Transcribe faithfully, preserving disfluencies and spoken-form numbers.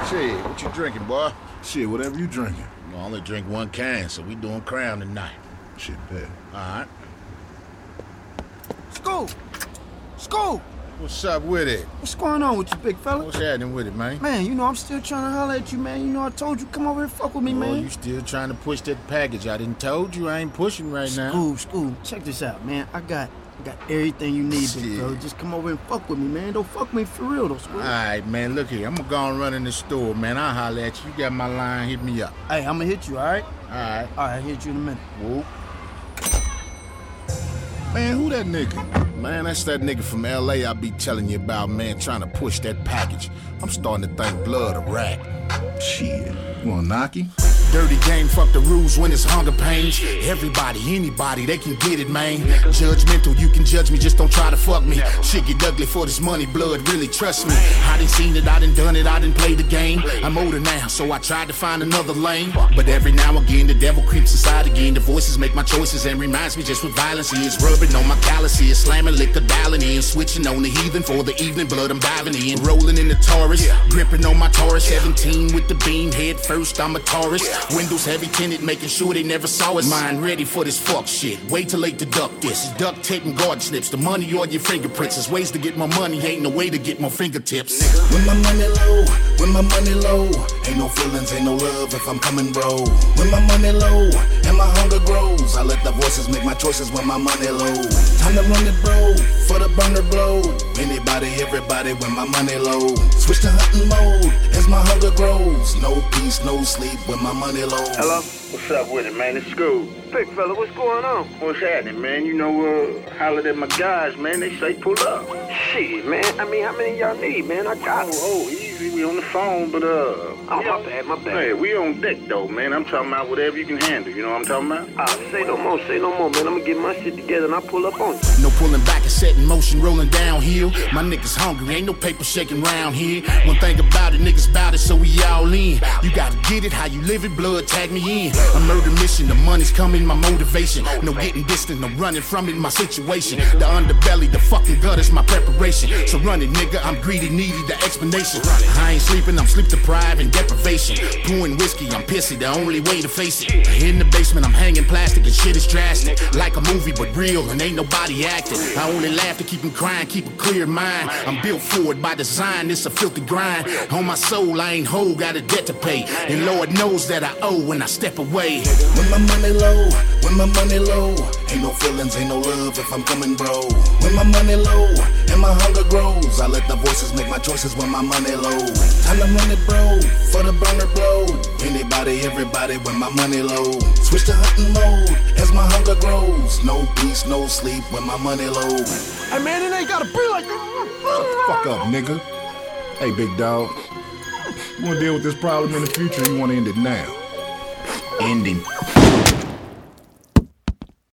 Shit, what you drinking, boy? Shit, whatever you drinking. I only drink one can, so we doing Crown tonight. Shit, bet. All right. School! School! What's up with it? What's going on with you, big fella? What's happening with it, man? Man, you know I'm still trying to holler at you, man. You know I told you come over here and fuck with me, Oh, man. you still trying to push that package. I didn't told you I ain't pushing right now. School, school. Check this out, man. I got I got everything you need, big Shit. fella. Just come over and fuck with me, man. Don't fuck with me for real, though, school. All right, man, look here. I'm gonna go and run in the store, man. I'll holler at you. You got my line. Hit me up. Hey, I'm gonna hit you, all right? All right. All right, I'll hit you in a minute. Whoop. Man, who that nigga? Man, that's that nigga from L A I be telling you about, man, trying to push that package. I'm starting to think blood a rat. Shit. You wanna knock him? Dirty game, fuck the rules when it's hunger pains. Everybody, anybody, they can get it, man. Judgmental, you can judge me, just don't try to fuck me. Shit get ugly for this money, blood, really trust me. I done seen it, I done done it, I done played the game. I'm older now, so I tried to find another lane. But every now and again, the devil creeps inside again. The voices make my choices and reminds me just what violence is. Rubbing on my calluses, slamming liquor, dialing in. Switching on the heathen for the evening, blood I'm diving in. Rolling in the Taurus, gripping on my Taurus. seventeen with the beam, head first, I'm a Taurus. Windows heavy tinted, making sure they never saw us. Mind ready for this fuck shit. Way too late to duck this. Duct tape and guard slips. The money or your fingerprints. There's ways to get more money, ain't no way to get more fingertips. When my money low, when my money low, ain't no feelings, ain't no love if I'm coming bro. When my money low and my hunger grows, I let the voices make my choices when my money low. Time to run it, bro, for the burner blow. Anybody, everybody, when my money low. Switch to hunting mode as my hunger grows. No peace, no sleep when my money low. Hello? What's up with it, man? It's School. Big fella, what's going on? What's happening, man? You know, uh, hollered at my guys, man. They say pull up. Shit, man. I mean, how many y'all need, man? I got Oh, oh, easy. We on the phone, but, uh... Oh, we my on- bad, my bad. Hey, we on deck, though, man. I'm talking about whatever you can handle. You know what I'm talking about? Ah, say no more, say no more, man. I'm gonna get my shit together and I'll pull up on you. No pulling back and set in motion, rolling downhill. My niggas hungry, ain't no paper shaking round here. One thing about it, niggas bout it, so we all in. You gotta get it, how you live it, blood, tag me in. A murder mission, the money's coming, my motivation. No getting distant, no running from it, my situation. The underbelly, the fucking gutters, my preparation. So run it, nigga, I'm greedy, needy, the explanation. I ain't sleeping, I'm sleep deprived and deprivation. Pouring whiskey, I'm pissy, the only way to face it. In the basement, I'm hanging plastic and shit is drastic. Like a movie, but real, and ain't nobody acting. I only laugh to keep them crying, keep a clear mind. I'm built for it by design, it's a filthy grind. On my soul, I ain't whole, got a debt to pay. And Lord knows that I owe when I step away. When my money low, when my money low, ain't no feelings, ain't no love if I'm coming bro. When my money low and my hunger grows, I let the voices make my choices when my money low. Time to run it, bro, for the burner blow. Anybody, everybody, when my money low. Switch to hunting mode as my hunger grows. No peace, no sleep when my money low. Hey, man, it ain't gotta be like that. Fuck up, nigga. Hey, big dog. You wanna deal with this problem in the future or you wanna end it now? Ending.